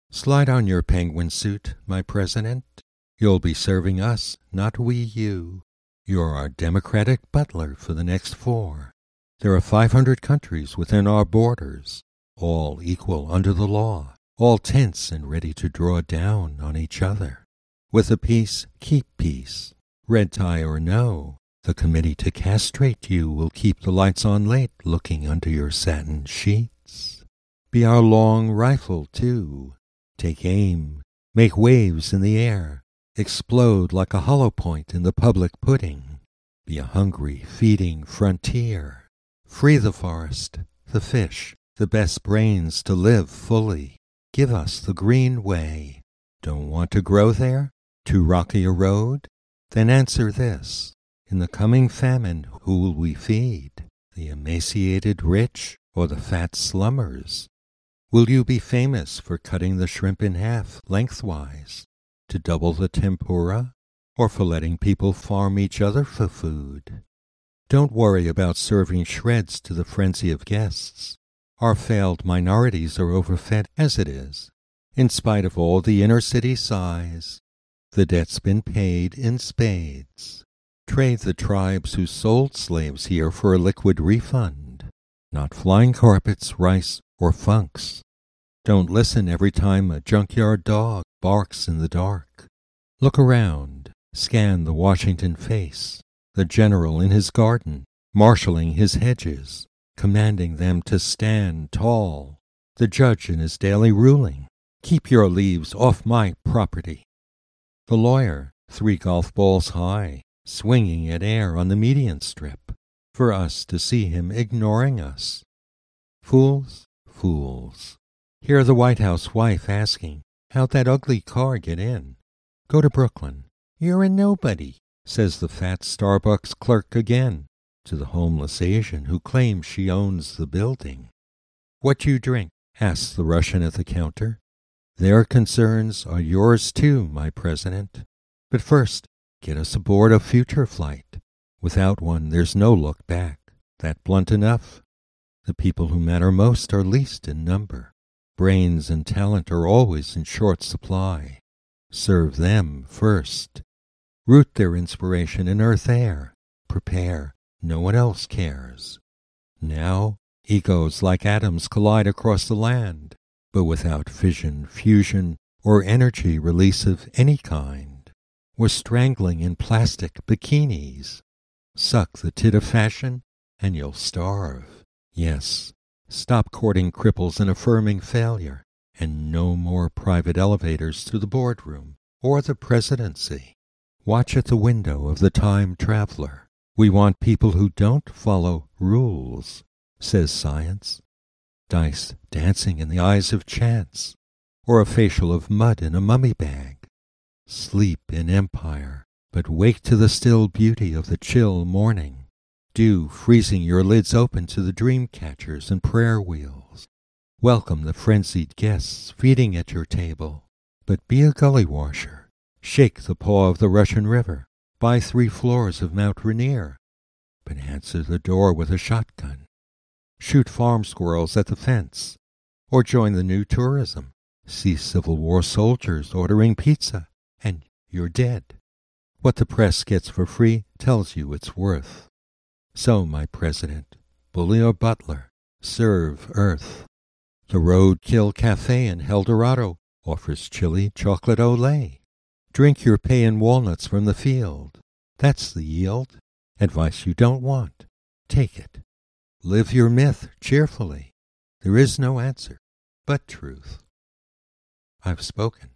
Slide on your penguin suit, my president. You'll be serving us, not we you. You're our democratic butler for the next 4. There are 500 countries within our borders, all equal under the law, all tense and ready to draw down on each other. With a peace, keep peace. Red tie or no, the committee to castrate you will keep the lights on late looking under your satin sheets. Be our long rifle, too. Take aim, make waves in the air, explode like a hollow point in the public pudding. Be a hungry, feeding frontier. Free the forest, the fish, the best brains to live fully. Give us the green way. Don't want to grow there? Too rocky a road? Then answer this. In the coming famine, who will we feed? The emaciated rich or the fat slummers? Will you be famous for cutting the shrimp in half lengthwise to double the tempura, or for letting people farm each other for food? Don't worry about serving shreds to the frenzy of guests. Our failed minorities are overfed as it is. In spite of all the inner city sighs, the debt's been paid in spades. Trade the tribes who sold slaves here for a liquid refund, not flying carpets, rice, or funks. Don't listen every time a junkyard dog barks in the dark. Look around, scan the Washington face, the general in his garden, marshalling his hedges, commanding them to stand tall, the judge in his daily ruling, keep your leaves off my property. The lawyer, 3 golf balls high, swinging at air on the median strip, for us to see him ignoring us. Fools, fools. Hear the White House wife asking, how'd that ugly car get in? Go to Brooklyn. You're a nobody, says the fat Starbucks clerk again, to the homeless Asian who claims she owns the building. What you drink? Asks the Russian at the counter. Their concerns are yours too, my president. But first, get us aboard a future flight. Without one, there's no look back. That blunt enough? The people who matter most are least in number. Brains and talent are always in short supply. Serve them first. Root their inspiration in earth air. Prepare. No one else cares. Now, egos like atoms collide across the land, but without fission, fusion, or energy release of any kind. We're strangling in plastic bikinis. Suck the tit of fashion, and you'll starve. Yes, stop courting cripples and affirming failure, and no more private elevators to the boardroom or the presidency. Watch at the window of the time traveler. We want people who don't follow rules, says science. Dice dancing in the eyes of chance, or a facial of mud in a mummy bag. Sleep in empire, but wake to the still beauty of the chill morning. Dew freezing your lids open to the dream catchers and prayer wheels. Welcome the frenzied guests feeding at your table, but be a gully washer. Shake the paw of the Russian River. Buy 3 floors of Mount Rainier, but answer the door with a shotgun. Shoot farm squirrels at the fence, or join the new tourism. See Civil War soldiers ordering pizza, and you're dead. What the press gets for free tells you its worth. So, my president, bully or butler, serve Earth. The Roadkill Cafe in El Dorado offers chili chocolate olé. Drink your pay in walnuts from the field. That's the yield. Advice you don't want. Take it. Live your myth cheerfully. There is no answer but truth. I've spoken.